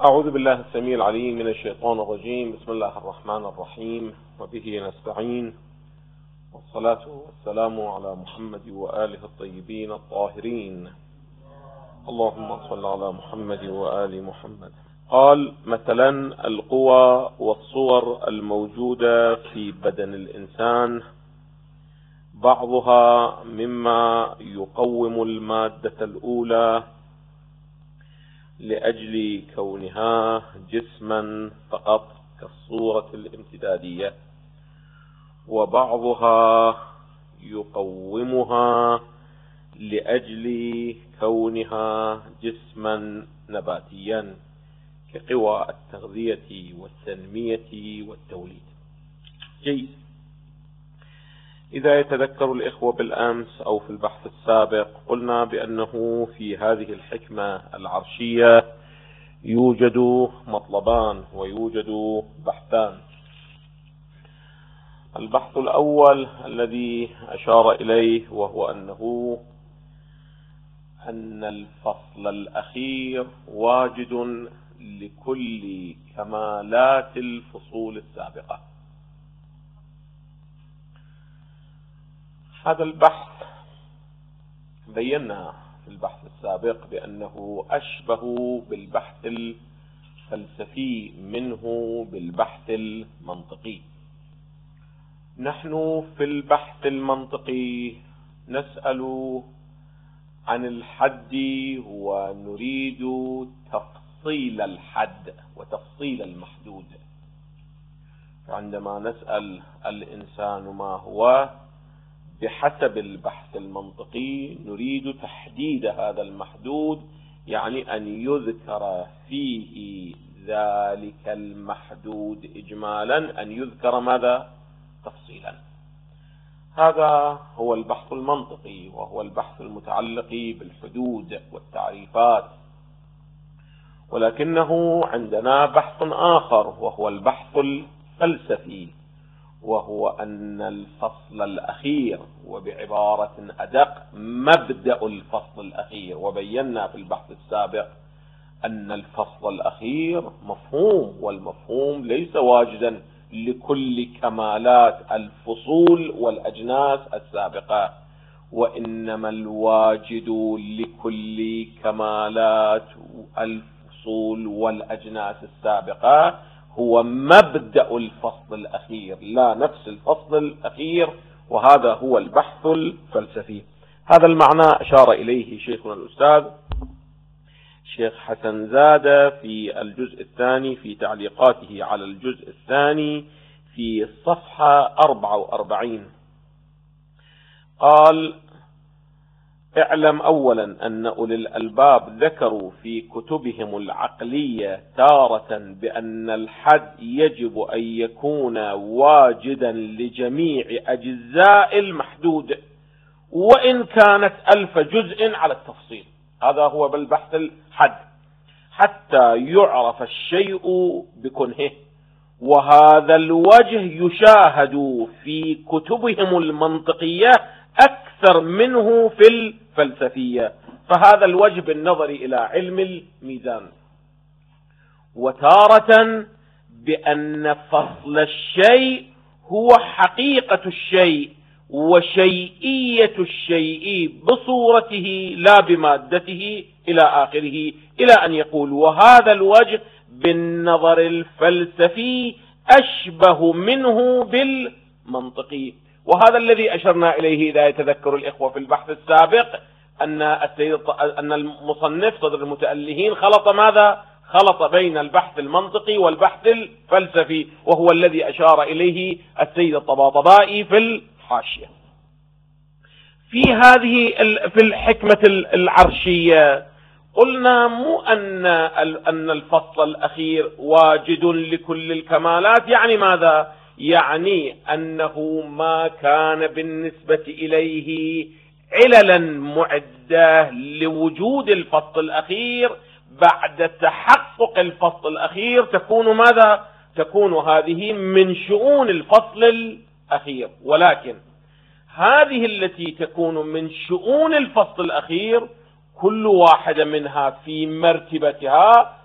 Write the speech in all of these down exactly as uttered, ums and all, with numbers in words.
أعوذ بالله السميع العليم من الشيطان الرجيم. بسم الله الرحمن الرحيم، وبه نستعين، والصلاة والسلام على محمد وآله الطيبين الطاهرين. اللهم صل على محمد وآل محمد. قال مثلا القوى والصور الموجودة في بدن الإنسان بعضها مما يقوم المادة الأولى لأجل كونها جسما فقط كالصورة الامتدادية، وبعضها يقومها لأجل كونها جسما نباتيا كقوى التغذية والتنمية والتوليد. جيد. إذا يتذكر الإخوة بالأمس أو في البحث السابق قلنا بأنه في هذه الحكمة العرشية يوجد مطلبان ويوجد بحثان. البحث الأول الذي أشار إليه وهو أنه أن الفصل الأخير واجد لكل كمالات الفصول السابقة. هذا البحث بينا في البحث السابق بأنه أشبه بالبحث الفلسفي منه بالبحث المنطقي. نحن في البحث المنطقي نسأل عن الحد ونريد تفصيل الحد وتفصيل المحدود. فعندما نسأل الإنسان ما هو بحسب البحث المنطقي نريد تحديد هذا المحدود، يعني أن يذكر فيه ذلك المحدود إجمالا، أن يذكر ماذا؟ تفصيلا. هذا هو البحث المنطقي، وهو البحث المتعلق بالحدود والتعريفات. ولكنه عندنا بحث آخر وهو البحث الفلسفي، وهو أن الفصل الأخير، وبعبارة أدق مبدأ الفصل الأخير، وبينا في البحث السابق أن الفصل الأخير مفهوم، والمفهوم ليس واجدا لكل كمالات الفصول والأجناس السابقة، وإنما الواجد لكل كمالات الفصول والأجناس السابقة هو مبدأ الفصل الأخير، لا نفس الفصل الأخير، وهذا هو البحث الفلسفي. هذا المعنى أشار إليه شيخنا الأستاذ شيخ حسن زادة في الجزء الثاني في تعليقاته على الجزء الثاني في الصفحة أربعة وأربعين. قال: اعلم أولا أن أولي الألباب ذكروا في كتبهم العقلية تارة بأن الحد يجب أن يكون واجدا لجميع أجزاء المحدود وإن كانت ألف جزء على التفصيل. هذا هو بالبحث الحد، حتى يعرف الشيء بكنهه، وهذا الوجه يشاهد في كتبهم المنطقية أكثر منه في الفلسفية. فهذا الوجه بالنظر إلى علم الميزان. وتارة بأن فصل الشيء هو حقيقة الشيء وشيئية الشيء بصورته لا بمادته إلى آخره، إلى أن يقول: وهذا الوجه بالنظر الفلسفي أشبه منه بالمنطقي. وهذا الذي أشرنا إليه إذا يتذكر الإخوة في البحث السابق، أن أن المصنف صدر المتألهين خلط ماذا؟ خلط بين البحث المنطقي والبحث الفلسفي، وهو الذي أشار إليه السيد الطباطبائي في الحاشية. في هذه في الحكمة العرشية قلنا مو أن أن الفصل الأخير واجد لكل الكمالات، يعني ماذا؟ يعني أنه ما كان بالنسبة إليه عللا معدة لوجود الفصل الأخير بعد تحقق الفصل الأخير تكون ماذا؟ تكون هذه من شؤون الفصل الأخير. ولكن هذه التي تكون من شؤون الفصل الأخير كل واحدة منها في مرتبتها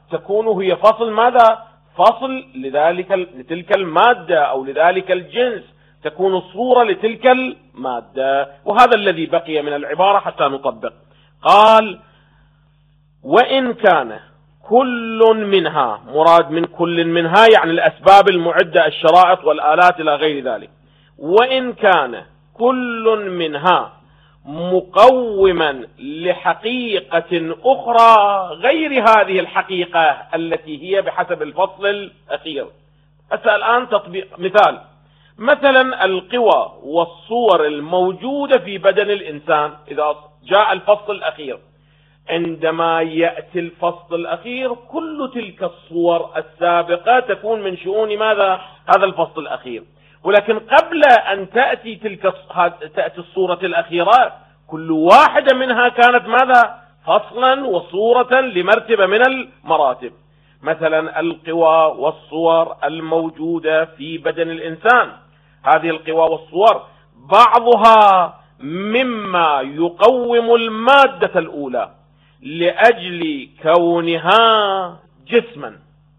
تكون هي فصل ماذا؟ فصل لذلك لتلك المادة أو لذلك الجنس، تكون صورة لتلك المادة. وهذا الذي بقي من العبارة حتى نطبق. قال: وإن كان كل منها، مراد من كل منها يعني الأسباب المعدة، الشرائط والآلات إلى غير ذلك، وإن كان كل منها مقوما لحقيقة أخرى غير هذه الحقيقة التي هي بحسب الفصل الأخير. أسأل الآن تطبيق مثال، مثلا القوى والصور الموجودة في بدن الإنسان إذا جاء الفصل الأخير، عندما يأتي الفصل الأخير كل تلك الصور السابقة تكون من شؤون ماذا؟ هذا الفصل الأخير. ولكن قبل أن تأتي تلك تأتي الصورة الأخيرة كل واحدة منها كانت ماذا؟ فصلا وصورة لمرتبة من المراتب. مثلا القوى والصور الموجودة في بدن الإنسان، هذه القوى والصور بعضها مما يقوم المادة الأولى لأجل كونها جسما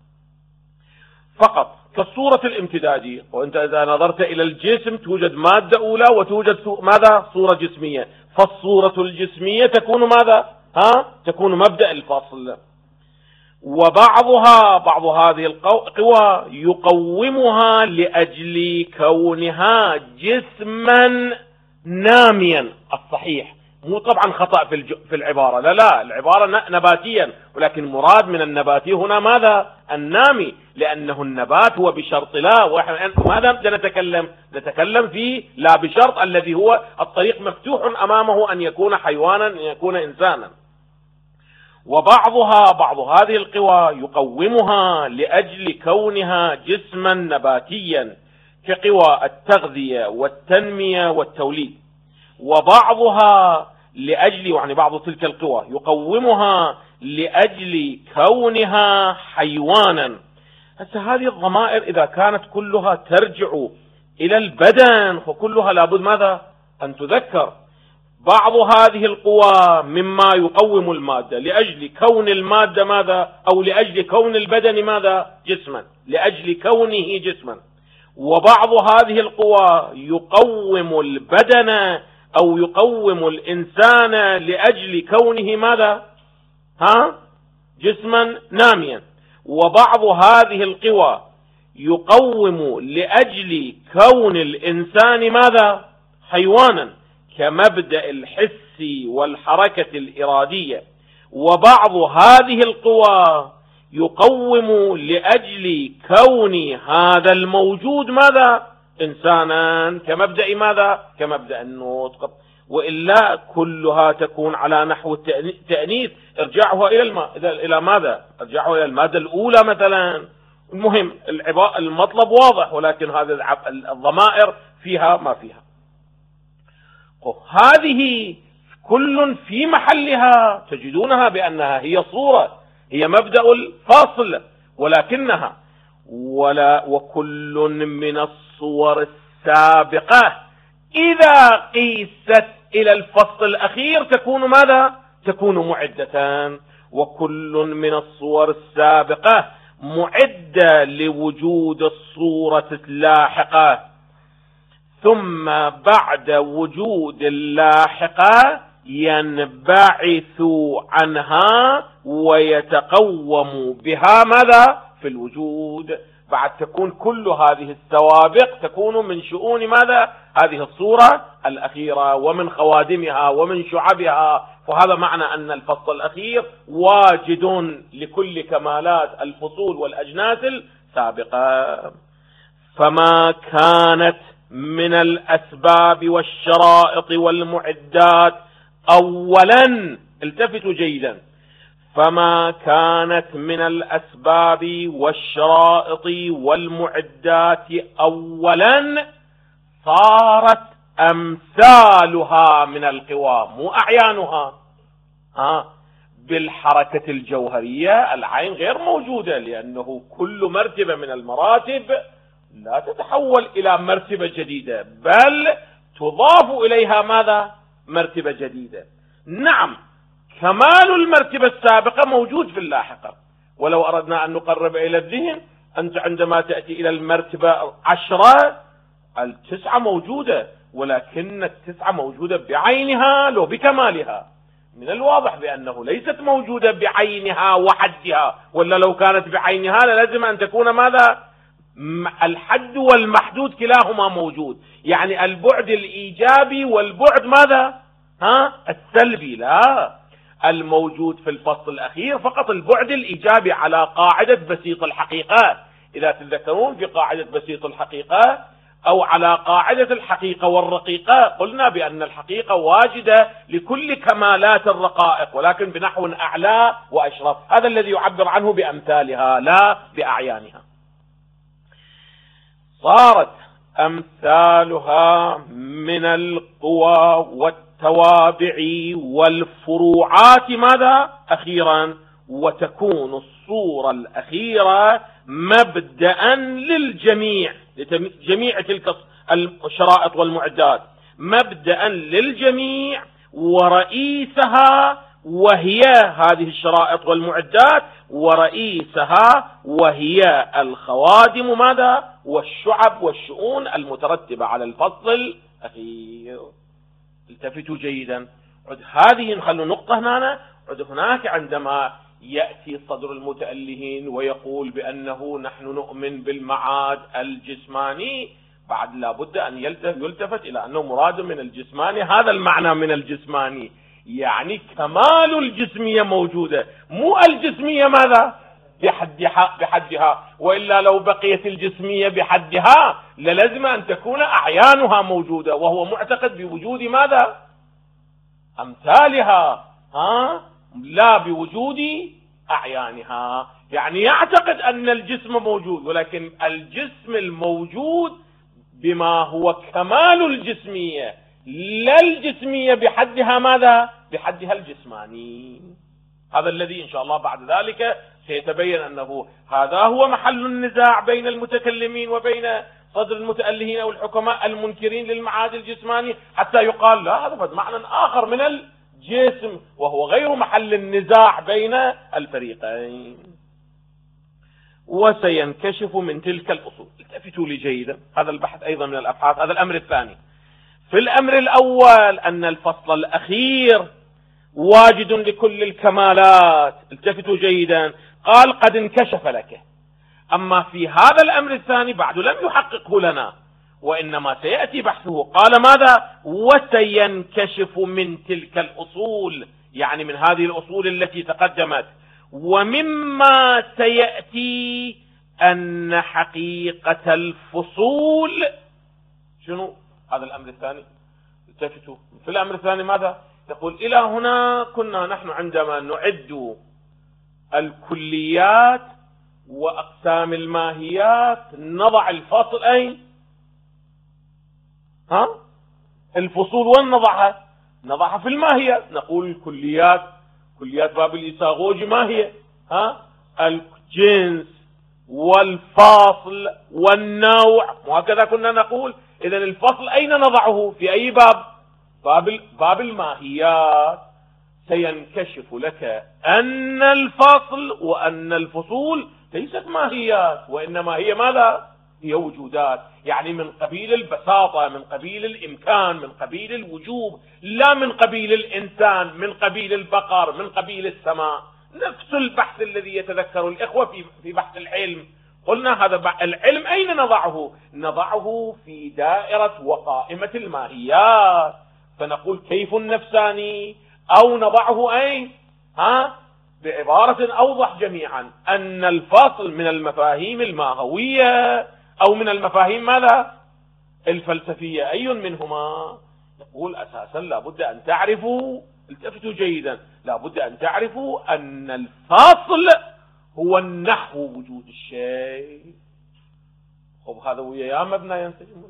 فقط، كالصورة الامتدادية. وانت اذا نظرت الى الجسم توجد مادة اولى وتوجد ماذا؟ صورة جسمية، فالصورة الجسمية تكون ماذا؟ ها؟ تكون مبدأ الفصل. وبعضها بعض هذه القوى يقومها لأجل كونها جسما ناميا. الصحيح مو طبعا خطأ في في العبارة، لا لا العبارة نباتيا، ولكن مراد من النباتي هنا ماذا؟ النامي، لأنه النبات هو بشرط لا. وماذا نتكلم؟ نتكلم في لا بشرط الذي هو الطريق مفتوح أمامه أن يكون حيوانا أن يكون إنسانا. وبعضها بعض هذه القوى يقومها لأجل كونها جسما نباتيا كقوى التغذية والتنمية والتوليد. وبعضها لأجل يعني بعض تلك القوى يقومها لأجل كونها حيوانا. هسه هذه الضمائر إذا كانت كلها ترجع إلى البدن فكلها لابد ماذا؟ أن تذكر. بعض هذه القوى مما يقوم المادة لأجل كون المادة ماذا؟ أو لأجل كون البدن ماذا؟ جسما، لأجل كونه جسما. وبعض هذه القوى يقوم البدن أو يقوم الإنسان لأجل كونه ماذا؟ ها؟ جسما ناميا. وبعض هذه القوى يقوم لأجل كون الإنسان ماذا؟ حيوانا، كمبدأ الحس والحركة الإرادية. وبعض هذه القوى يقوم لأجل كون هذا الموجود ماذا؟ إنسانا، كمبدأ ماذا؟ كمبدأ النطق. وإلا كلها تكون على نحو التأنيث، ارجعها إلى الم... إلى ماذا؟ ارجعها إلى المادة الأولى مثلا. المهم المطلب واضح، ولكن هذه الضمائر فيها ما فيها. هذه كل في محلها تجدونها بأنها هي صورة، هي مبدأ الفاصل، ولكنها ولا وكل من الصور السابقة إذا قيست إلى الفصل الأخير تكون ماذا؟ تكون معدة. وكل من الصور السابقة معدة لوجود الصورة اللاحقة، ثم بعد وجود اللاحقة ينبعث عنها ويتقوم بها ماذا؟ في الوجود. بعد تكون كل هذه السوابق تكون من شؤون ماذا؟ هذه الصورة الأخيرة ومن خوادمها ومن شعبها. وهذا معنى أن الفصل الأخير واجد لكل كمالات الفصول والأجناس السابقة. فما كانت من الأسباب والشرائط والمعدات أولا، التفتوا جيدا، فما كانت من الأسباب والشرائط والمعدات أولا صارت أمثالها من القوى، مو أعيانها. ها بالحركة الجوهرية العين غير موجودة، لأنه كل مرتبة من المراتب لا تتحول إلى مرتبة جديدة، بل تضاف إليها ماذا؟ مرتبة جديدة. نعم كمال المرتبة السابقة موجود في اللاحقة، ولو أردنا أن نقرب إلى الذهن، أنت عندما تأتي إلى المرتبة عشرة، التسعة موجودة، ولكن التسعة موجودة بعينها لو بكمالها. من الواضح بأنه ليست موجودة بعينها وحدها، ولا لو كانت بعينها لازم أن تكون ماذا؟ الحد والمحدود كلاهما موجود، يعني البعد الإيجابي والبعد ماذا؟ ها؟ السلبي. لا، الموجود في الفصل الأخير فقط البعد الإيجابي على قاعدة بسيط الحقيقة. إذا تتذكرون في قاعدة بسيط الحقيقة أو على قاعدة الحقيقة والرقيقة، قلنا بأن الحقيقة واجدة لكل كمالات الرقائق، ولكن بنحو أعلى وأشرف. هذا الذي يعبر عنه بأمثالها لا بأعيانها. صارت أمثالها من القوى والتوابع والفروعات ماذا؟ أخيرا، وتكون الصورة الأخيرة مبدأ للجميع، لجميع تلك الشرائط والمعدات، مبدأ للجميع ورئيسها وهي هذه الشرائط والمعدات، ورئيسها وهي الخوادم ماذا؟ والشعب والشؤون المترتبة على الفصل الأخير. التفتوا جيدا. عد هذه نخلوا نقطة هنا. عد هناك عندما يأتي صدر المتألهين ويقول بأنه نحن نؤمن بالمعاد الجسماني، بعد لابد أن يلتفت إلى أنه مراد من الجسماني هذا المعنى من الجسماني، يعني كمال الجسمية موجودة، مو الجسمية ماذا؟ بحدها, بحدها وإلا لو بقيت الجسمية بحدها للازم أن تكون أعيانها موجودة، وهو معتقد بوجود ماذا؟ أمثالها، ها؟ لا بوجود أعيانها. يعني يعتقد أن الجسم موجود، ولكن الجسم الموجود بما هو كمال الجسمية، لا الجسمية بحدها ماذا؟ بحدها الجسماني. هذا الذي إن شاء الله بعد ذلك سيتبين أنه هذا هو محل النزاع بين المتكلمين وبين صدر المتألهين أو الحكماء المنكرين للمعاد الجسماني، حتى يقال لا، هذا فد معنى آخر من الجسم، وهو غير محل النزاع بين الفريقين. وسينكشف من تلك الأصول. التفتوا لي جيدا، هذا البحث أيضا من الأبحاث. هذا الأمر الثاني. في الأمر الأول أن الفصل الأخير واجد لكل الكمالات. التفتوا جيدا، قال قد انكشف لك. أما في هذا الأمر الثاني بعد لم يحققه لنا، وإنما سيأتي بحثه. قال ماذا؟ وسينكشف من تلك الأصول، يعني من هذه الأصول التي تقدمت. ومما سيأتي أن حقيقة الفصول شنو؟ هذا الأمر الثاني. التفتوا في الأمر الثاني ماذا؟ يقول إلى هنا كنا نحن عندما نعد الكليات وأقسام الماهيات نضع الفصل أين؟ ها؟ الفصول وين نضعها؟ نضعها في الماهية. نقول الكليات، كليات باب الإيساغوجي ما هي؟ ها؟ الجنس والفاصل والنوع، وهكذا كنا نقول. إذن الفصل أين نضعه؟ في أي باب؟ باب, باب الماهيات. سينكشف لك أن الفصل وأن الفصول ليست ماهيات، وإنما هي ماذا؟ هي وجودات، يعني من قبيل البساطة، من قبيل الإمكان، من قبيل الوجوب، لا من قبيل الإنسان، من قبيل البقر، من قبيل السماء. نفس البحث الذي يتذكر الإخوة في في بحث العلم. قلنا هذا العلم أين نضعه؟ نضعه في دائرة وقائمة الماهيات. فنقول كيف النفساني، أو نضعه أين؟ ها؟ بعبارة أوضح جميعا أن الفصل من المفاهيم الماهوية أو من المفاهيم ماذا؟ الفلسفية. أي منهما؟ نقول أساسا لابد أن تعرفوا، التفتوا جيدا، لابد أن تعرفوا أن الفصل هو النحو وجود الشيء. خب هذا ويا يا مبنى ينسجم.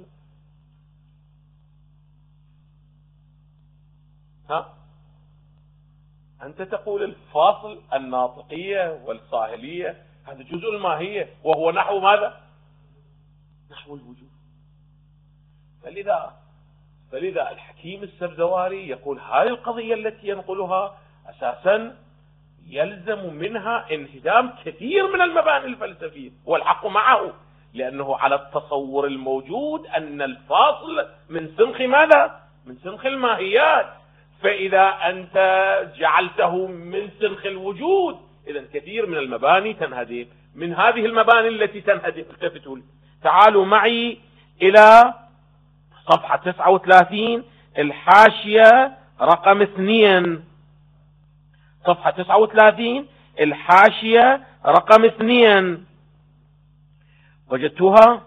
ها؟ أنت تقول الفاصل الناطقية والصاهلية هذا جزء الماهية، وهو نحو ماذا؟ نحو الوجود. فلذا فلذا الحكيم السبزواري يقول هذه القضية التي ينقلها أساسا يلزم منها انهدام كثير من المباني الفلسفية، والحق معه، لأنه على التصور الموجود أن الفاصل من سنخ ماذا؟ من سنخ الماهيات. فإذا أنت جعلته من سنخ الوجود، إذن كثير من المباني تنهدم. من هذه المباني التي تنهدم، التفتوا لي، تعالوا معي إلى صفحة تسعة وثلاثين الحاشية رقم اثنين. صفحة تسعة وثلاثين الحاشية رقم اثنين، وجدتوها؟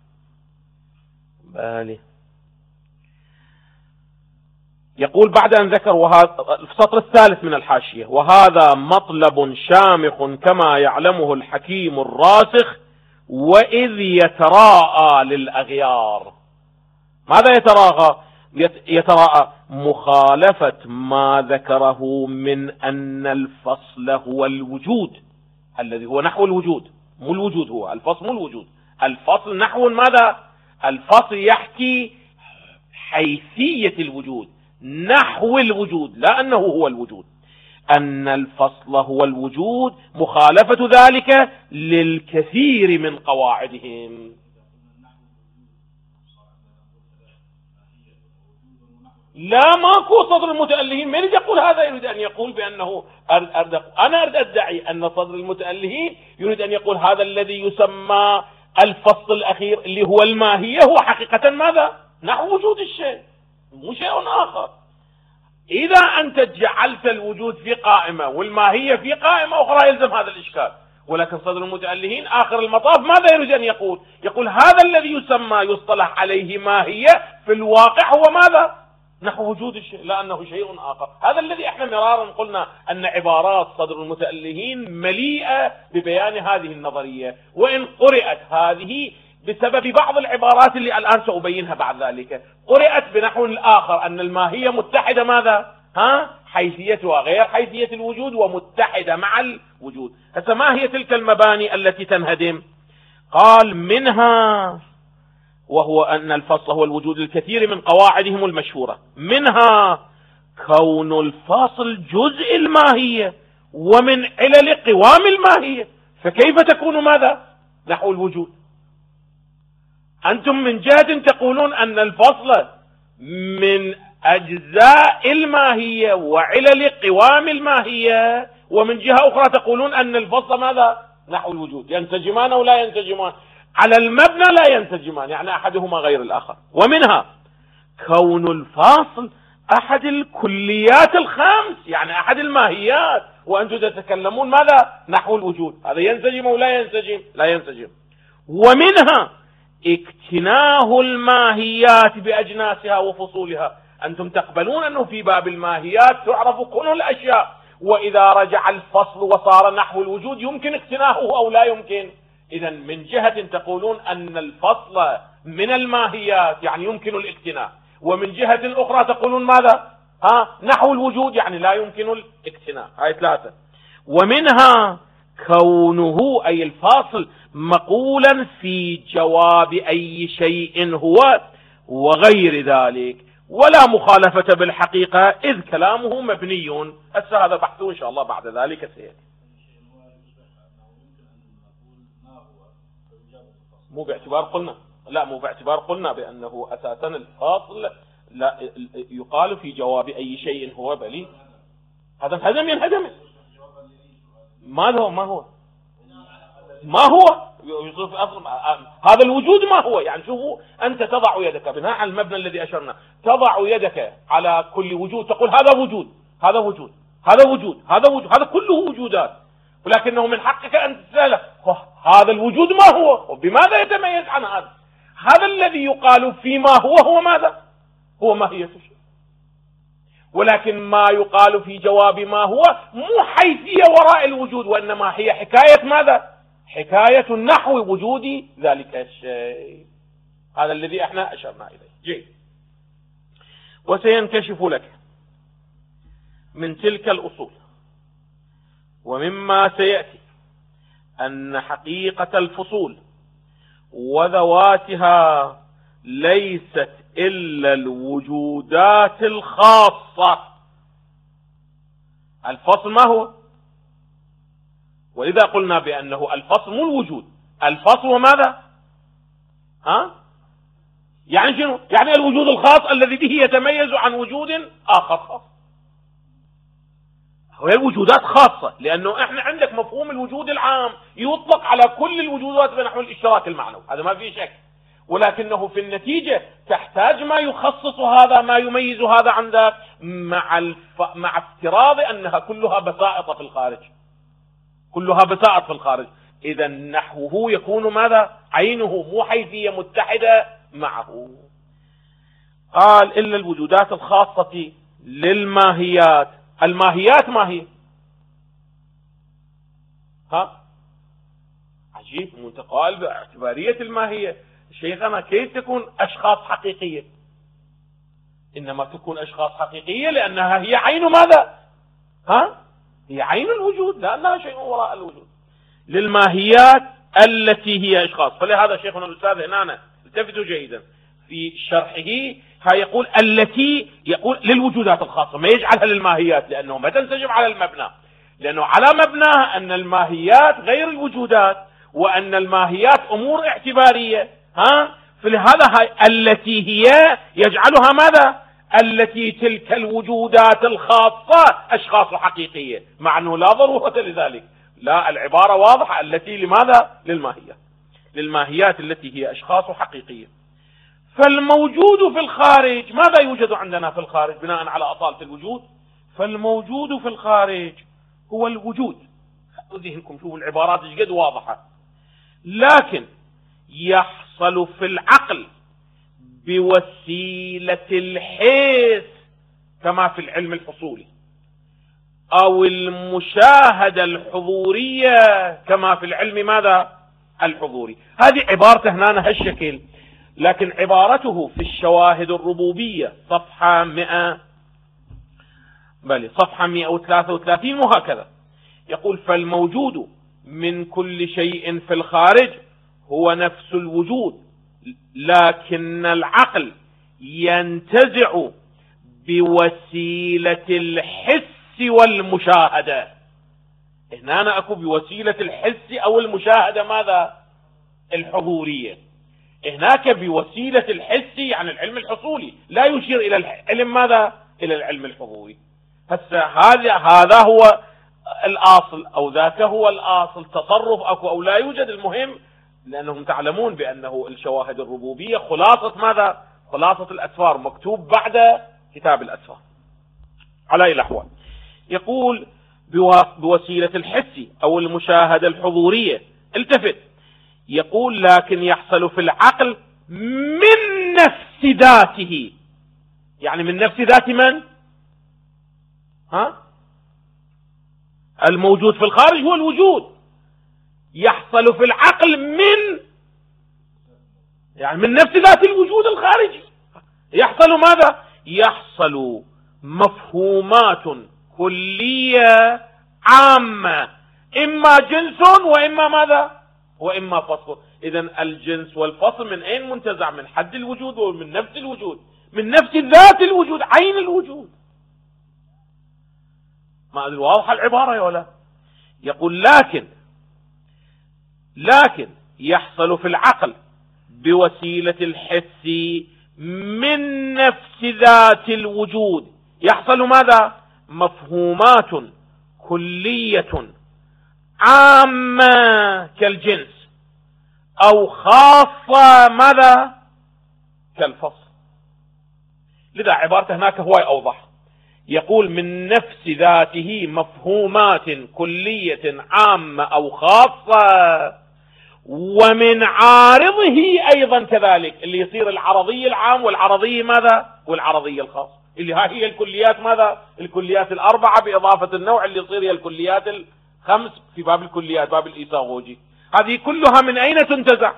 بالي. يقول بعد أن ذكر وهذا السطر الثالث من الحاشية: وهذا مطلب شامخ كما يعلمه الحكيم الراسخ، وإذ يتراءى للأغيار. ماذا يتراءى؟ يتراءى مخالفة ما ذكره من أن الفصل هو الوجود الذي هو نحو الوجود، مو الوجود هو الفصل، مو الوجود. الفصل نحو ماذا؟ الفصل يحكي حيثية الوجود، نحو الوجود، لا أنه هو الوجود. أن الفصل هو الوجود مخالفة ذلك للكثير من قواعدهم. لا، ماكو صدر المتألهين. من يريد يقول هذا؟ يريد أن يقول بأنه أرد أرد أنا أرد أدعي أن صدر المتألهين يريد أن يقول هذا الذي يسمى الفصل الأخير اللي هو الماهية هو حقيقة ماذا؟ نحو وجود الشيء، مو شيء آخر. إذا أنت جعلت الوجود في قائمة والماهية في قائمة أخرى يلزم هذا الإشكال. ولكن صدر المتألهين آخر المطاف ماذا يريد أن يقول؟ يقول هذا الذي يسمى يصطلح عليه ماهية في الواقع هو ماذا؟ نحو وجود الشيء، لا أنه شيء آخر. هذا الذي احنا مرارا قلنا أن عبارات صدر المتألهين مليئة ببيان هذه النظرية، وإن قرأت هذه بسبب بعض العبارات اللي الآن سأبينها بعد ذلك، قرأت بنحو الآخر أن الماهية متحدة ماذا؟ ها؟ حيثيتها غير حيثية الوجود ومتحدة مع الوجود. هسه ما هي تلك المباني التي تنهدم؟ قال منها، وهو أن الفصل هو الوجود الكثير من قواعدهم المشهورة، منها كون الفاصل جزء الماهية ومن علل قوام الماهية. فكيف تكون ماذا؟ نحو الوجود. أنتم من جهة تقولون أن الفصل من أجزاء الماهية وعلل قوام الماهية، ومن جهة أخرى تقولون أن الفصل ماذا؟ نحو الوجود. ينسجمان أو لا ينسجمان؟ على المبنى لا ينسجمان، يعني أحدهما غير الآخر. ومنها كون الفاصل أحد الكليات الخمس، يعني أحد الماهيات، وأنتم تتكلمون ماذا؟ نحو الوجود. هذا ينسجم أو لا ينسجم؟ لا ينسجم. ومنها اكتناه الماهيات بأجناسها وفصولها. أنتم تقبلون أنه في باب الماهيات تعرف كل الأشياء، وإذا رجع الفصل وصار نحو الوجود يمكن اكتناهه أو لا يمكن. إذا من جهة تقولون أن الفصل من الماهيات يعني يمكن الاكتناء، ومن جهة أخرى تقولون ماذا؟ ها؟ نحو الوجود يعني لا يمكن الاكتناء. هاي ثلاثة. ومنها كونه أي الفاصل مقولا في جواب أي شيء هو وغير ذلك، ولا مخالفة بالحقيقة إذ كلامه مبني. هسه هذا بحثه إن شاء الله بعد ذلك سيأتي. مو باعتبار قلنا لا مو باعتبار قلنا بأنه أساسا الفاصل لا يقال في جواب أي شيء هو بلي. هذا انهدم ينهدم. ما هو ما هو ما هو يوصف هذا الوجود ما هو. يعني شوفوا، أنت تضع يدك بناء على المبنى الذي أشرنا، تضع يدك على كل وجود تقول هذا وجود، هذا وجود، هذا وجود، هذا وجود، هذا كله وجودات، ولكنه من حقك أن تسأله هذا الوجود ما هو وبماذا يتميز عن هذا؟ هذا الذي يقال فيما هو هو ماذا؟ هو ماهية الشيء. ولكن ما يقال في جواب ما هو مو حيثية وراء الوجود، وإنما هي حكاية ماذا؟ حكاية نحو وجود ذلك الشيء. هذا الذي احنا أشرنا إليه. جيد. وسينكشف لك من تلك الأصول ومما سيأتي أن حقيقة الفصول وذواتها ليست إلا الوجودات الخاصة. الفصل ما هو؟ ولذا قلنا بأنه الفصل مو الوجود، الفصل وماذا؟ ها؟ يعني شنو؟ يعني الوجود الخاص الذي به يتميز عن وجود آخر خاص. وهي الوجودات خاصة، لأنه احنا عندك مفهوم الوجود العام يطلق على كل الوجودات بنحو الاشتراك المعنوي، هذا ما فيه شك، ولكنه في النتيجة تحتاج ما يخصص هذا، ما يميز هذا عن ذاك، مع الف... مع افتراض أنها كلها بسائط في الخارج، كلها بسائط في الخارج. إذا نحوه يكون ماذا؟ عينه مو حيثية متحدة معه. قال إلا الوجودات الخاصة للماهيات. الماهيات ما هي؟ ها؟ عجيب، منتقال باعتبارية الماهية. شيخنا كيف تكون أشخاص حقيقية؟ إنما تكون أشخاص حقيقية لأنها هي عين ماذا؟ ها؟ هي عين الوجود، لأنها شيء وراء الوجود. للماهيات التي هي أشخاص. فلهذا شيخنا الأستاذ هنا التفتوا جيدا في شرحه، ها يقول التي، يقول للوجودات الخاصة، ما يجعلها للماهيات، لأنه ما تنسجم على المبنى، لأنه على مبناه أن الماهيات غير الوجودات، وأن الماهيات أمور اعتبارية. ها؟ فلهذا هاي التي هي يجعلها ماذا؟ التي تلك الوجودات الخاصة أشخاص حقيقية، مع أنه لا ضرورة لذلك. لا، العبارة واضحة، التي لماذا؟ للماهيات، للماهيات التي هي أشخاص حقيقية. فالموجود في الخارج، ماذا يوجد عندنا في الخارج بناء على أصالة الوجود؟ فالموجود في الخارج هو الوجود. ذهنكم شوفوا العبارات جد واضحة. لكن يحصل في العقل بوسيلة الحس كما في العلم الحصولي، أو المشاهدة الحضورية كما في العلم ماذا؟ الحضوري. هذه عبارته هنا هالشكل، لكن عبارته في الشواهد الربوبية صفحة مئة بل صفحة مئة وثلاثة وثلاثين وهكذا، يقول فالموجود من كل شيء في الخارج هو نفس الوجود، لكن العقل ينتزع بوسيلة الحس والمشاهدة. هنا أنا أكو بوسيلة الحس أو المشاهدة ماذا؟ الحضورية. هناك بوسيلة الحس يعني العلم الحصولي، لا يشير إلى العلم ماذا؟ إلى العلم الحضوري. هسه هذا هذا هو الأصل أو ذاك هو الأصل، تصرف أكو أو لا يوجد، المهم لأنهم تعلمون بأنه الشواهد الربوبية خلاصة ماذا؟ خلاصة الأسفار، مكتوب بعد كتاب الأسفار على أي الأحوال. يقول بوسيلة الحس أو المشاهدة الحضورية. التفت، يقول لكن يحصل في العقل من نفس ذاته. يعني من نفس ذات من؟ ها؟ الموجود في الخارج هو الوجود. يحصل في العقل من، يعني من نفس ذات الوجود الخارجي. يحصل ماذا؟ يحصل مفهومات كلية عامة، إما جنس وإما ماذا؟ وإما فصل. إذن الجنس والفصل من أين منتزع؟ من حد الوجود ومن نفس الوجود، من نفس ذات الوجود، عين الوجود. ما أدري واضحة العبارة يا ولا؟ يقول لكن لكن يحصل في العقل بوسيلة الحس من نفس ذات الوجود، يحصل ماذا؟ مفهومات كلية عامة كالجنس، أو خاصة ماذا؟ كالفصل. لذا عبارته هناك هو أوضح، يقول من نفس ذاته مفهومات كلية عامة أو خاصة، ومن عارضه أيضا كذلك، اللي يصير العرضي العام والعرضي ماذا؟ والعرضي الخاص، اللي ها هي الكليات ماذا؟ الكليات الأربعة بإضافة النوع اللي يصير هي الكليات الخمس في باب الكليات، باب الإيثاغوجي. هذه كلها من أين تنتزع؟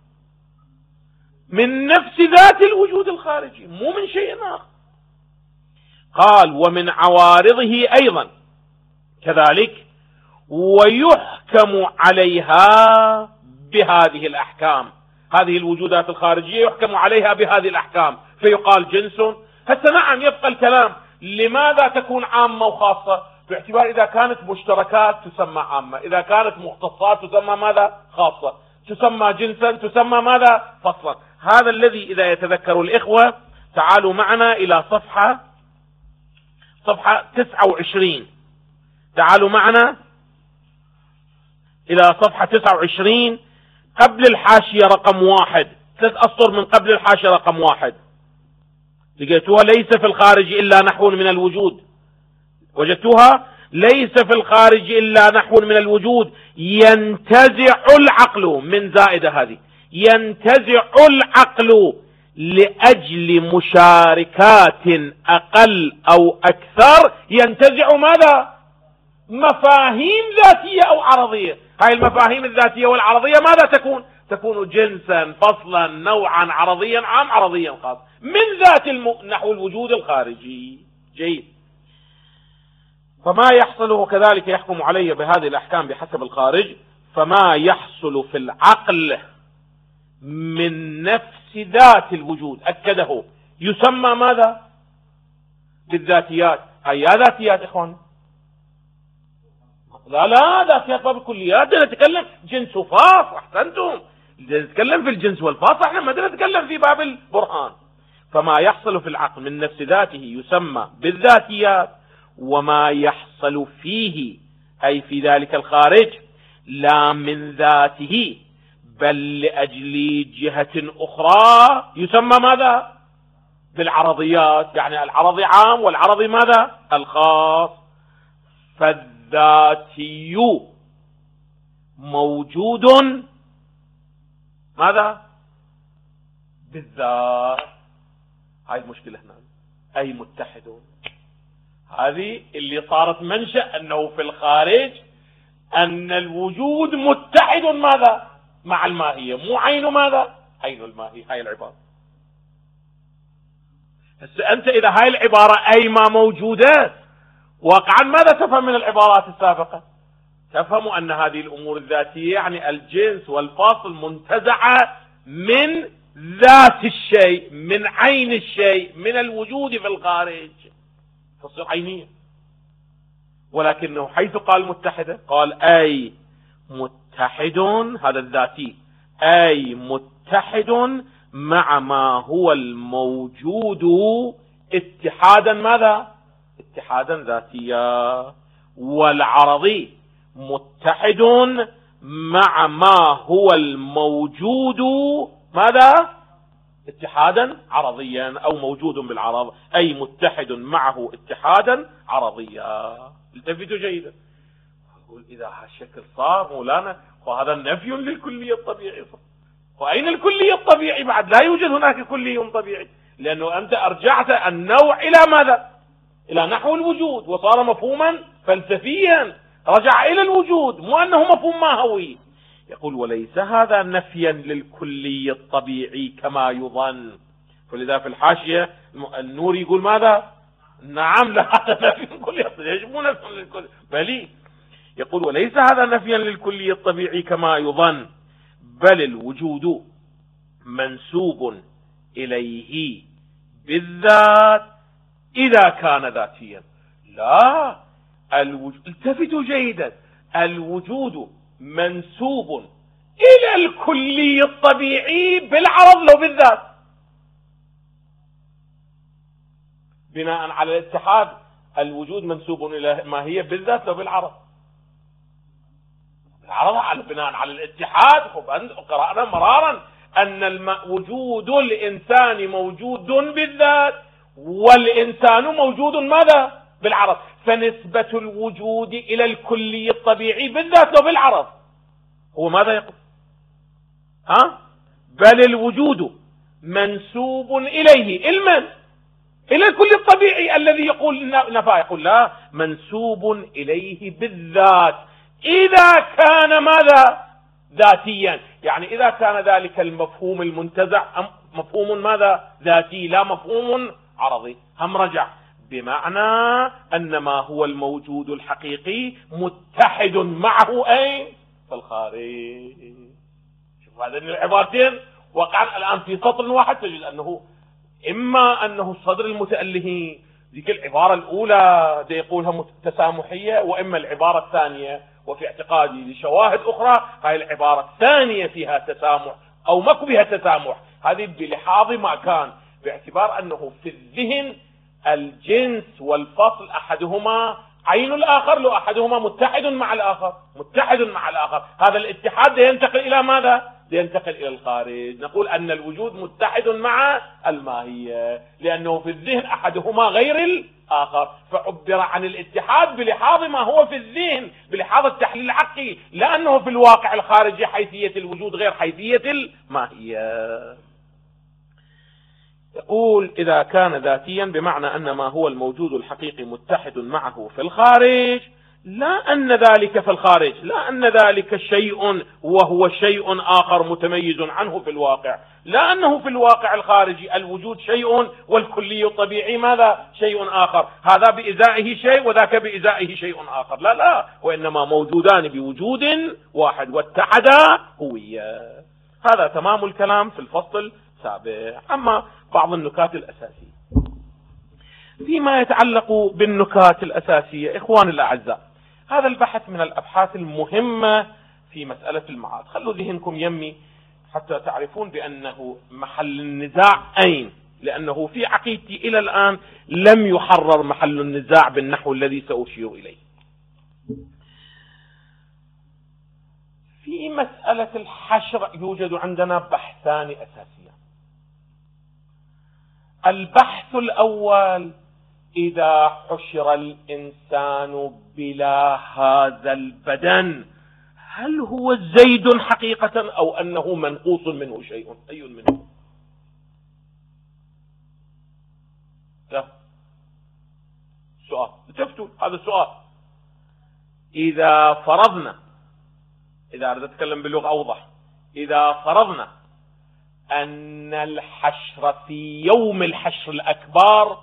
من نفس ذات الوجود الخارجي، مو من شيء آخر. قال ومن عوارضه أيضا كذلك، ويحكم عليها بهذه الأحكام. هذه الوجودات الخارجية يحكم عليها بهذه الأحكام، فيقال جنس. هسه نعم يبقى الكلام، لماذا تكون عامة وخاصة؟ باعتبار إذا كانت مشتركات تسمى عامة، إذا كانت مختصات تسمى ماذا؟ خاصة، تسمى جنسا تسمى ماذا؟ فصلا. هذا الذي إذا يتذكر الإخوة تعالوا معنا إلى صفحة صفحة تسعة وعشرين، تعالوا معنا إلى صفحة تسعة وعشرين قبل الحاشية رقم واحد، ثلاث أسطر من قبل الحاشية رقم واحد، لقيتوها ليس في الخارج إلا نحو من الوجود. وجدتوها ليس في الخارج إلا نحو من الوجود ينتزع العقل من زائدة هذه، ينتزع العقل لأجل مشاركات أقل أو أكثر، ينتزع ماذا؟ مفاهيم ذاتية أو عرضية. هاي المفاهيم الذاتية والعرضية ماذا تكون؟ تكون جنسا، فصلا، نوعا، عرضيا عام، عرضيا خاص، من ذات الم... نحو الوجود الخارجي. جيد. فما يحصل وكذلك يحكم علي بهذه الأحكام بحسب الخارج، فما يحصل في العقل من نفس ذات الوجود أكده يسمى ماذا؟ بالذاتيات. هيا ذاتيات إخوان، لا لا ذاتيات باب الكليات، نتكلم جنس وفاص. أحسنتم، نتكلم في الجنس والفاص، احنا ما نتكلم في باب البرهان. فما يحصل في العقل من نفس ذاته يسمى بالذاتيات، وما يحصل فيه أي في ذلك الخارج لا من ذاته بل لأجل جهة أخرى يسمى ماذا؟ بالعرضيات. يعني العرضي عام والعرضي ماذا؟ الخاص. فالذاتي موجود ماذا؟ بالذات. هاي المشكلة هنا، أي متحدون. هذه اللي صارت منشأ أنه في الخارج أن الوجود متحد ماذا؟ مع الماهية، مو عين ماذا؟ عين الماهية. هاي العبارة. هسه أنت إذا هاي العبارة أي ما موجودة واقعا ماذا تفهم من العبارات السابقة؟ تفهم أن هذه الأمور الذاتية يعني الجنس والفاصل منتزعة من ذات الشيء، من عين الشيء، من الوجود في الخارج، تصير عينية. ولكنه حيث قال متحدة قال أي متحد، هذا الذاتي، أي متحد مع ما هو الموجود اتحادا ماذا؟ اتحادا ذاتيا. والعرضي متحد مع ما هو الموجود ماذا؟ اتحادا عرضيا أو موجود بالعرض، أي متحد معه اتحادا عرضيا. التفتوا جيدا. أقول إذا هالشكل صار مولانا وهذا نفي للكلية الطبيعي، وأين الكلية الطبيعي؟ بعد لا يوجد هناك كلي طبيعي، لأنه أنت أرجعت النوع إلى ماذا؟ إلى نحو الوجود، وصار مفهوما فلسفيا، رجع إلى الوجود، مو أنه مفهوم ماهوي. يقول وليس هذا نفيا للكلي الطبيعي كما يظن. فلذا في الحاشية النور يقول ماذا؟ نعم، لا هذا نفي للكلي الطبيعي، مو نفي للكلي، بل يقول وليس هذا نفيا للكلي الطبيعي كما يظن، بل الوجود منسوب إليه بالذات إذا كان ذاتيا. لا، الوجود، التفتوا جيدا، الوجود منسوب إلى الكلي الطبيعي بالعرض لو بالذات، بناء على الاتحاد. الوجود منسوب إلى ما هي بالذات لو بالعرض، العرض على بناء على الاتحاد. قرأنا مرارا أن وجود الإنسان موجود بالذات والإنسان موجود ماذا؟ بالعرض. فنسبة الوجود إلى الكلي الطبيعي بالذات وبالعرض هو ماذا يقول؟ ها؟ بل الوجود منسوب إليه، المن إلى الكلي الطبيعي الذي يقول نفاه، يقول لا، منسوب إليه بالذات إذا كان ماذا؟ ذاتيا. يعني إذا كان ذلك المفهوم المنتزع مفهوم ماذا؟ ذاتي، لا مفهوم عرضي. هم رجع بمعنى أن ما هو الموجود الحقيقي متحد معه أين؟ في الخارج. شوف هذين العبارتين وقعا الآن في سطر واحد، تجد أنه إما أنه صدر المتأله ذيك العبارة الأولى دي يقولها تسامحية، وإما العبارة الثانية وفي اعتقادي لشواهد أخرى هاي العبارة الثانية فيها تسامح أو ماكو بها تسامح. هذه بلحاظ ما كان، باعتبار أنه في الذهن الجنس والفصل أحدهما عين الآخر، لو أحدهما متحد مع الآخر متحد مع الآخر، هذا الاتحاد ينتقل إلى ماذا؟ ينتقل إلى الخارج. نقول أن الوجود متحد مع الماهية لأنه في الذهن أحدهما غير الآخر، فعبر عن الاتحاد بلحاظ ما هو في الذهن، بلحاظ التحليل العقلي، لأنه في الواقع الخارجي حيثية الوجود غير حيثية الماهية. يقول إذا كان ذاتيا بمعنى أن ما هو الموجود الحقيقي متحد معه في الخارج، لا أن ذلك في الخارج، لا أن ذلك شيء وهو شيء آخر متميز عنه في الواقع، لا أنه في الواقع الخارجي الوجود شيء والكلي الطبيعي ماذا؟ شيء آخر، هذا بإزائه شيء وذاك بإزائه شيء آخر، لا لا، وإنما موجودان بوجود واحد واتحدا هوية. هذا تمام الكلام في الفصل السابع. أما بعض النكات الأساسية فيما يتعلق بالنكات الأساسية، إخواني الأعزاء، هذا البحث من الأبحاث المهمة في مسألة المعاد. خلوا ذهنكم يمي حتى تعرفون بأنه محل النزاع أين، لأنه في عقيدتي إلى الآن لم يحرر محل النزاع بالنحو الذي سأشير إليه. في مسألة الحشر يوجد عندنا بحثان أساسيان. البحث الأول: إذا حشر الإنسان بلا هذا البدن هل هو زيد حقيقة أو أنه منقوص منه شيء؟ أي منه؟ لا سؤال تفتوا هذا السؤال. إذا فرضنا، إذا أردت أتكلم باللغة أوضح، إذا فرضنا أن الحشر في يوم الحشر الأكبر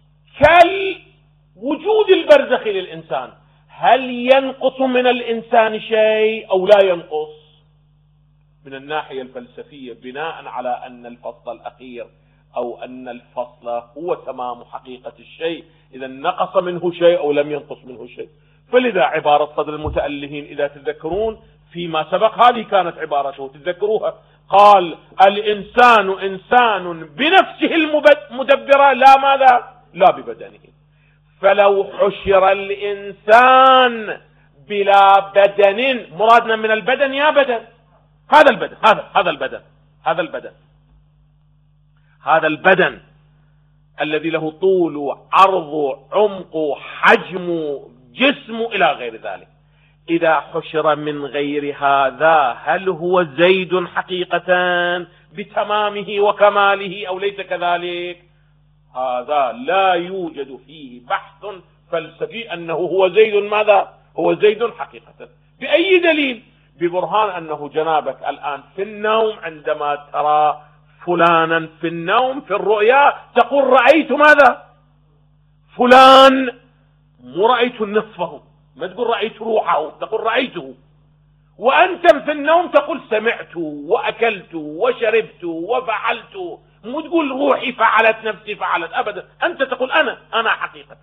كالوجود البرزخي للإنسان، هل ينقص من الإنسان شيء أو لا ينقص؟ من الناحية الفلسفية بناء على أن الفصل الأخير أو أن الفصل هو تمام حقيقة الشيء، إذا نقص منه شيء أو لم ينقص منه شيء. فلذا عبارة صدر المتألهين إذا تذكرون فيما سبق هذه كانت عبارته، تذكروها، قال: الإنسان إنسان بنفسه المدبرة لا ماذا؟ لا ببدنه. فلو حشر الإنسان بلا بدن، مرادنا من البدن يا بدن، هذا البدن، هذا هذا البدن، هذا البدن، هذا البدن الذي له طول عرض عمق حجم جسم إلى غير ذلك، إذا حشر من غير هذا هل هو زيد حقيقة بتمامه وكماله أو ليس كذلك؟ هذا لا يوجد فيه بحث فلسفي أنه هو زيد ماذا؟ هو زيد حقيقة. بأي دليل؟ ببرهان أنه جنابك الآن في النوم عندما ترى فلانا في النوم في الرؤيا تقول رأيت ماذا؟ فلان، مو رأيت نصفه، ما تقول رأيت روحه، تقول رأيته. وأنت في النوم تقول سمعت وأكلت وشربت وفعلت، مو تقول روحي فعلت نفسي فعلت، أبدا، أنت تقول أنا أنا حقيقة.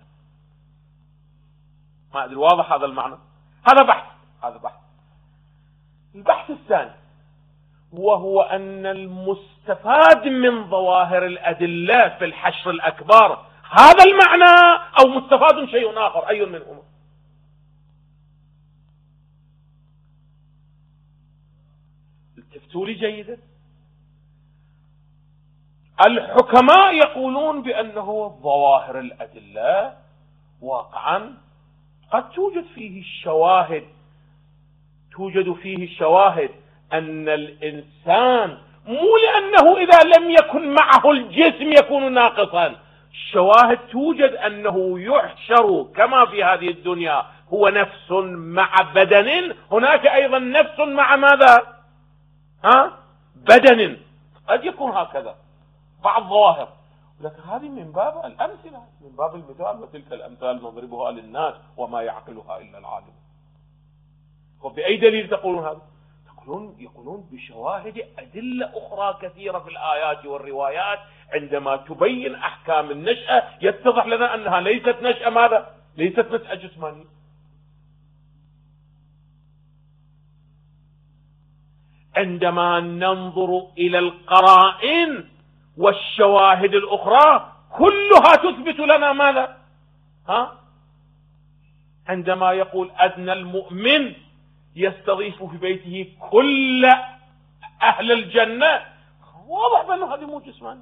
ما أدري واضح هذا المعنى؟ هذا بحث، هذا بحث. البحث الثاني وهو أن المستفاد من ظواهر الأدلة في الحشر الأكبر هذا المعنى أو مستفاد شيء آخر، أي منهما؟ التفتوا لي جيدا. الحكماء يقولون بأنه ظواهر الأدلة واقعا قد توجد فيه الشواهد، توجد فيه الشواهد أن الإنسان مو لأنه إذا لم يكن معه الجسم يكون ناقصا، الشواهد توجد أنه يحشر كما في هذه الدنيا هو نفس مع بدن، هناك أيضا نفس مع ماذا؟ ها؟ بدن. قد يكون هكذا بعض ظواهر، لكن هذه من باب الأمثلة، من باب المثال، وتلك الأمثال نضربها للناس وما يعقلها إلا العالم. وبأي دليل تقولون هذا؟ يقولون يقولون بشواهد أدلة أخرى كثيرة في الآيات والروايات عندما تبين أحكام النشأة يتضح لنا أنها ليست نشأة ماذا؟ ليست نشأة جسمانية. عندما ننظر إلى القرائن والشواهد الأخرى كلها تثبت لنا ماذا؟ ها؟ عندما يقول أدنى المؤمن يستضيف في بيته كل أهل الجنة، واضح بأنه هذه مو جسماني.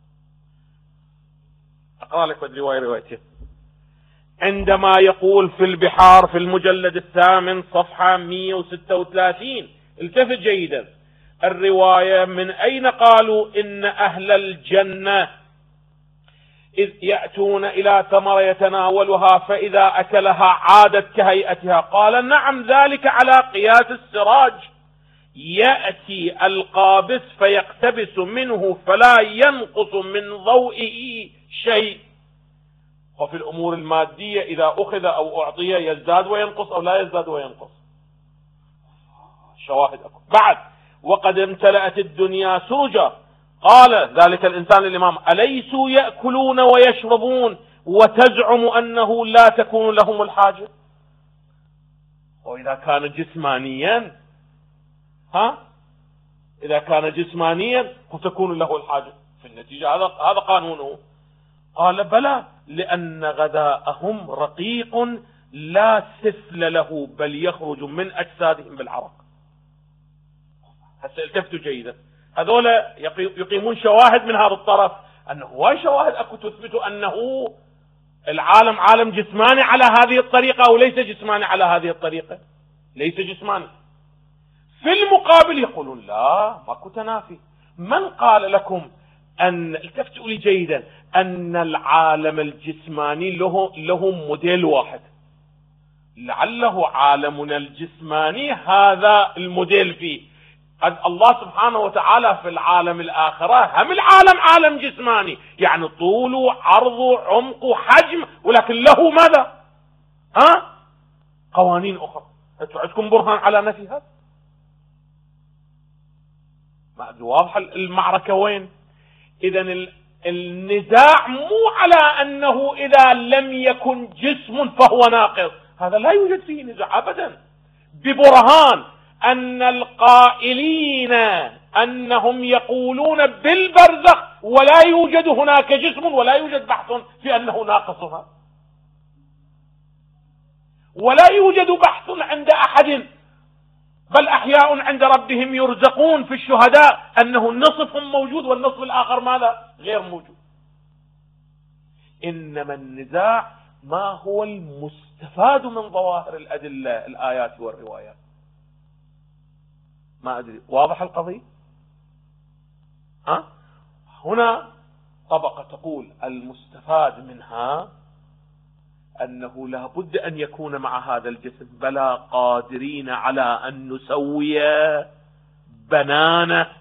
أقرأ لك رواية روايتين. عندما يقول في البحار في المجلد الثامن صفحة مئة وستة وثلاثين، التفت جيدا، الرواية من أين قالوا إن أهل الجنة إذ يأتون إلى ثمرة يتناولها فإذا أكلها عادت كهيئتها؟ قال نعم، ذلك على قياس السراج، يأتي القابس فيقتبس منه فلا ينقص من ضوئه شيء. وفي الأمور المادية إذا أخذ أو أعطي يزداد وينقص أو لا يزداد وينقص. شواهد أكو. بعد وقد امتلأت الدنيا سرجا، قال ذلك الإنسان الإمام أليسوا يأكلون ويشربون وتزعم أنه لا تكون لهم الحاجة؟ وإذا كان جسمانيا ها إذا كان جسمانيا فتكون له الحاجة في النتيجة، هذا هذا قانونه. قال بلى، لأن غذاءهم رقيق لا سفل له بل يخرج من أجسادهم بالعرق. هسه التفتوا جيدا، هذول يقيمون شواهد من هذا الطرف، أنه هواي شواهد أكو تثبت أنه العالم عالم جسماني على هذه الطريقة أو ليس جسماني على هذه الطريقة، ليس جسماني. في المقابل يقولون لا، ماكو تنافي. من قال لكم أن، التفتوا لي جيدا، أن العالم الجسماني له له موديل واحد؟ لعله عالمنا الجسماني هذا الموديل فيه. قد الله سبحانه وتعالى في العالم الآخرة هم العالم عالم جسماني، يعني طول عرض عمق حجم، ولكن له ماذا؟ ها؟ قوانين أخرى. أنتم عندكم برهان على نفي هذا؟ ما أدري واضح المعركة وين؟ إذن النزاع مو على أنه إذا لم يكن جسم فهو ناقص، هذا لا يوجد فيه نزاع أبدا، ببرهان أن القائلين أنهم يقولون بالبرزخ ولا يوجد هناك جسم ولا يوجد بحث في أنه ناقصها، ولا يوجد بحث عند أحد، بل أحياء عند ربهم يرزقون في الشهداء أنه النصف هم موجود والنصف الآخر ماذا؟ غير موجود. إنما النزاع ما هو المستفاد من ظواهر الأدلة الآيات والروايات. ما أدري واضح القضية؟ ها؟ هنا طبقة تقول المستفاد منها أنه لا بد أن يكون مع هذا الجسم بلا قادرين على أن نسوي بنانه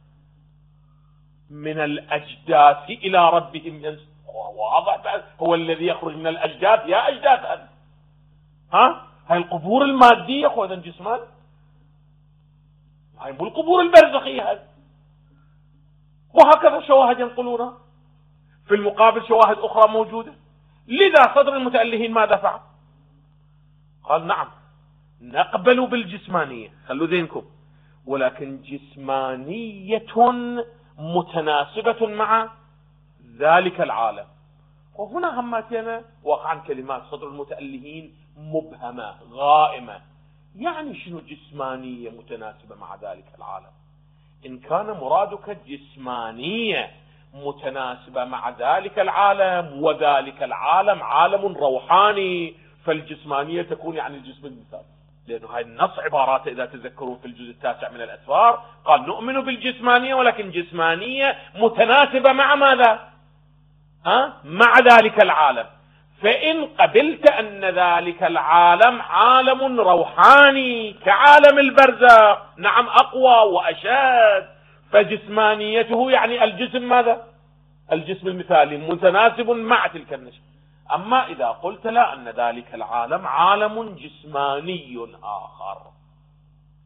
من الأجداث إلى ربهم ينسون. واضح، هو الذي يخرج من الأجداث، يا أجداث أنت. ها؟ هاي القبور المادية خذ جسمان، هاي مو القبور البرزخية هذه. وهكذا شواهد ينقلونها، في المقابل شواهد أخرى موجودة. لذا صدر المتألهين ماذا فعل؟ قال نعم نقبل بالجسمانية، خلوا ذهنكم، ولكن جسمانية متناسبة مع ذلك العالم. وهنا هماتنا واقعا كلمات صدر المتألهين مبهمة غائمة. يعني شنو جسمانية متناسبة مع ذلك العالم؟ إن كان مرادك جسمانية متناسبة مع ذلك العالم وذلك العالم عالم روحاني، فالجسمانية تكون يعني الجسم المثالي، لأنه هاي النص عبارات إذا تذكرون في الجزء التاسع من الأسفار قال نؤمن بالجسمانية، ولكن جسمانية متناسبة مع ماذا؟ ها؟ مع ذلك العالم. فإن قبلت أن ذلك العالم عالم روحاني كعالم البرزخ، نعم أقوى وأشد، فجسمانيته يعني الجسم ماذا؟ الجسم المثالي متناسب مع تلك النشأة. أما إذا قلت لا، أن ذلك العالم عالم جسماني آخر،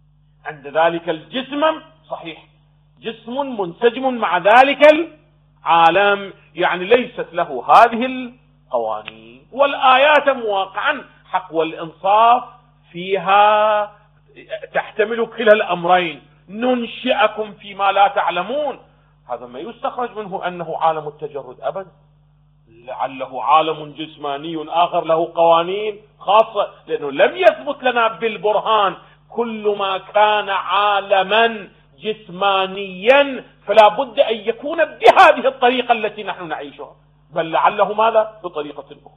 عند ذلك الجسم صحيح جسم منسجم مع ذلك العالم، يعني ليست له هذه القوانين. والآيات واقعا حق والإنصاف فيها تحتمل كلا الأمرين، ننشئكم فيما لا تعلمون، هذا ما يستخرج منه أنه عالم التجرد أبدا، لعله عالم جسماني آخر له قوانين خاصة، لأنه لم يثبت لنا بالبرهان كل ما كان عالما جسمانيا فلا بد أن يكون بهذه الطريقة التي نحن نعيشها، بل لعله ماذا بطريقة أخرى.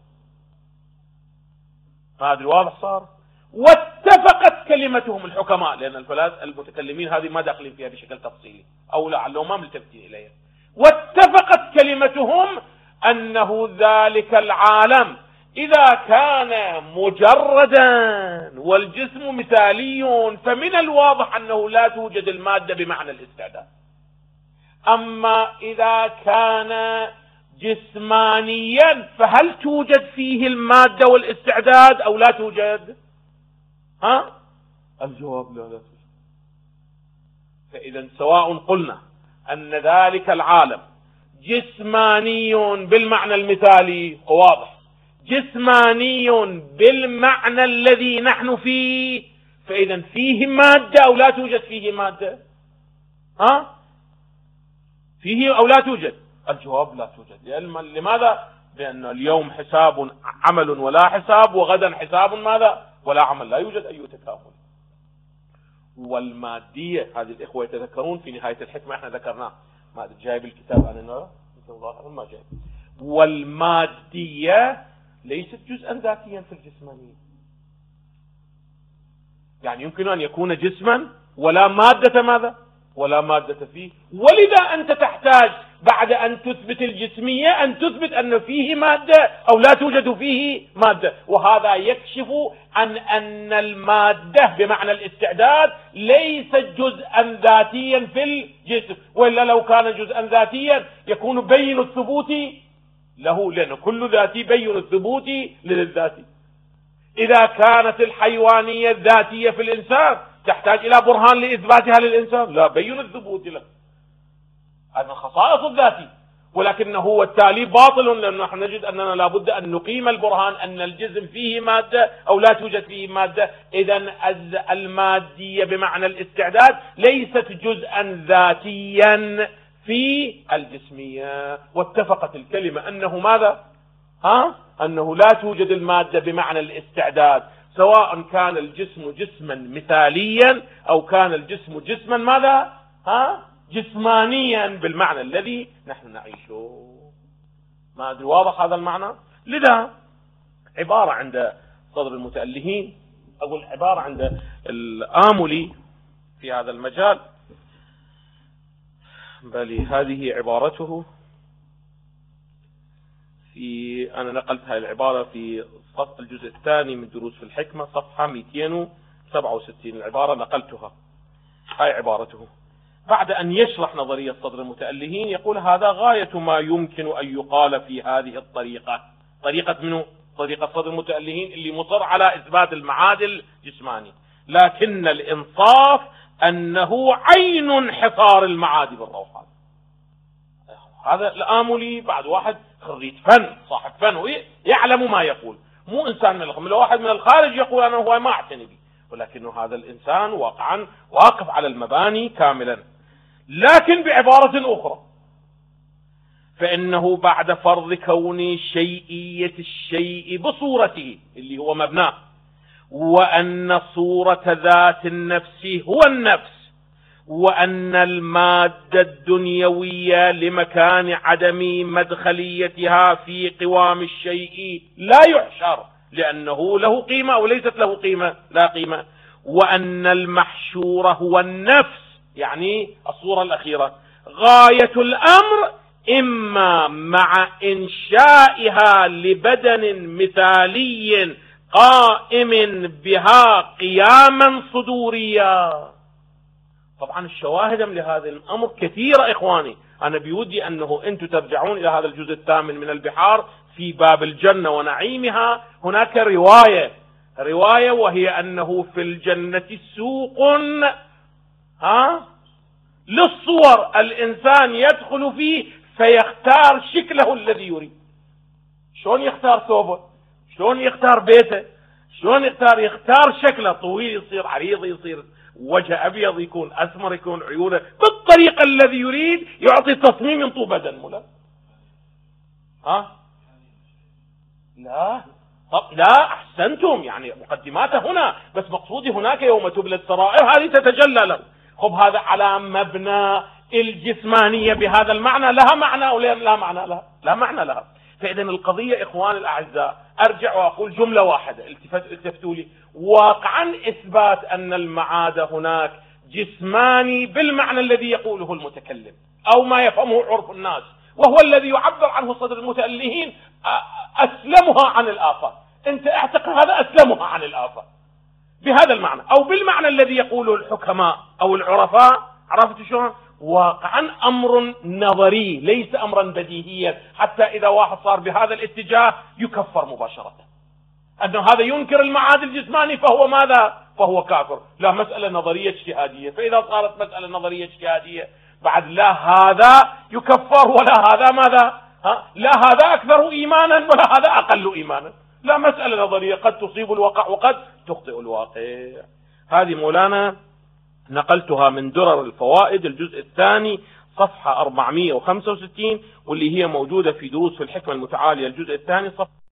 هذا واضح صار. واتفقت كلمتهم الحكماء، لأن الفلاسفة المتكلمين هذه ما داخلين فيها بشكل تفصيلي أو لعلهم ما ملتفتين إليها. واتفقت كلمتهم أنه ذلك العالم إذا كان مجردا والجسم مثالي فمن الواضح أنه لا توجد المادة بمعنى الاستعداد. أما إذا كان جسمانيا فهل توجد فيه المادة والاستعداد أو لا توجد؟ ها؟ الجواب لا لا توجد. فإذا سواء قلنا أن ذلك العالم جسماني بالمعنى المثالي واضح، جسماني بالمعنى الذي نحن فيه، فإذا فيه مادة أو لا توجد فيه مادة؟ ها؟ فيه أو لا توجد؟ الجواب لا توجد. لماذا؟ لأن اليوم حساب عمل ولا حساب، وغدا حساب ماذا؟ ولا عمل، لا يوجد أي تكامل. والمادية هذه الإخوة يتذكرون في نهاية الحكمة احنا ذكرناه، ما جايب الكتاب أنا نرى ما جايب. والمادية ليست جزءا ذاتيا في الجسمانية، يعني يمكن أن يكون جسما ولا مادة ماذا؟ ولا مادة فيه. ولذا أنت تحتاج بعد أن تثبت الجسمية أن تثبت أن فيه مادة أو لا توجد فيه مادة، وهذا يكشف عن أن المادة بمعنى الاستعداد ليست جزءا ذاتيا في الجسم، وإلا لو كان جزءا ذاتيا يكون بين الثبوت له، لأن كل ذاتي بين الثبوت للذاتي. إذا كانت الحيوانية الذاتية في الإنسان تحتاج إلى برهان لإثباتها للإنسان، لا بين الثبوت له، هذا خصائص الذاتي، ولكنه هو التالي باطل، لأنه نحن نجد أننا لابد أن نقيم البرهان أن الجسم فيه مادة أو لا توجد فيه مادة. إذن المادية بمعنى الاستعداد ليست جزءا ذاتيا في الجسمية. واتفقت الكلمة أنه ماذا؟ ها؟ أنه لا توجد المادة بمعنى الاستعداد، سواء كان الجسم جسما مثاليا أو كان الجسم جسما ماذا؟ ها؟ جسمانيا بالمعنى الذي نحن نعيشه. ما أدري واضح هذا المعنى؟ لذا عبارة عند صدر المتألهين، أقول عبارة عند الآملي في هذا المجال، بل هذه عبارته في، أنا نقلت هذه العبارة في صف الجزء الثاني من دروس في الحكمة صفحة مئتين وسبعة وستين، العبارة نقلتها، هاي عبارته. بعد أن يشرح نظرية صدر المتألهين يقول هذا غاية ما يمكن أن يقال في هذه الطريقة. طريقة منه؟ طريقة صدر المتألهين اللي مصر على إثبات المعادل الجسماني، لكن الإنصاف أنه عين انحصار المعادل بالروحان. هذا الآملي بعد واحد خريج فن، صاحب فن، ويعلم ما يقول، مو إنسان من الخارج. لو واحد من الخارج يقول أنا هو ما أعتني به، ولكنه هذا الإنسان واقعا واقف على المباني كاملا. لكن بعبارة أخرى، فإنه بعد فرض كون شيئية الشيء بصورته اللي هو مبناه، وأن صورة ذات النفس هو النفس، وأن المادة الدنيوية لمكان عدم مدخليتها في قوام الشيء لا يحشر لأنه له قيمة أو ليست له قيمة، لا قيمة، وأن المحشور هو النفس، يعني الصورة الأخيرة، غاية الأمر إما مع إنشائها لبدن مثالي قائم بها قياما صدوريا. طبعا الشواهد لهذا الأمر كثيرة إخواني، أنا بودي أنه أنتم ترجعون إلى هذا الجزء الثامن من البحار في باب الجنة ونعيمها. هناك رواية رواية وهي أنه في الجنة سوق ها للصور الإنسان يدخل فيه فيختار شكله الذي يريد. شلون يختار ثوبه؟ شلون يختار بيته؟ شلون يختار يختار شكله، طويل يصير، عريض يصير، وجه أبيض يكون، أسمر يكون، عيونه بالطريقة الذي يريد، يعطي تصميم ينطو بدن ملا. ها لا طب لا أحسنتم، يعني مقدماته هنا، بس مقصودي هناك يوم تبلى السرائر هذه تتجلى له. خب هذا على مبنى الجسمانية بهذا المعنى، لها معنى أو لا معنى لها؟ لا معنى لها. فإذا القضية إخوان الأعزاء أرجع وأقول جملة واحدة التفتوا لي، واقعا إثبات أن المعاد هناك جسماني بالمعنى الذي يقوله المتكلم أو ما يفهمه عرف الناس، وهو الذي يعبر عنه صدر المتألهين، أسلمها عن الآفة. أنت اعتقد هذا أسلمها عن الآفة بهذا المعنى، أو بالمعنى الذي يقوله الحكماء أو العرفاء. عرفت شلون؟ واقعا أمر نظري ليس أمرا بديهيا، حتى إذا واحد صار بهذا الاتجاه يكفر مباشرة، أنه هذا ينكر المعاد الجسماني فهو ماذا؟ فهو كافر. لا، مسألة نظرية اجتهادية. فإذا صارت مسألة نظرية اجتهادية بعد لا هذا يكفر ولا هذا ماذا؟ ها؟ لا هذا أكثر إيمانا ولا هذا أقل إيمانا. لا، مسألة نظرية قد تصيب الواقع وقد تخطئ الواقع. هذه مولانا نقلتها من درر الفوائد الجزء الثاني صفحة أربعمائة وخمسة وستين، واللي هي موجودة في دروس في الحكمة المتعالية الجزء الثاني صفحة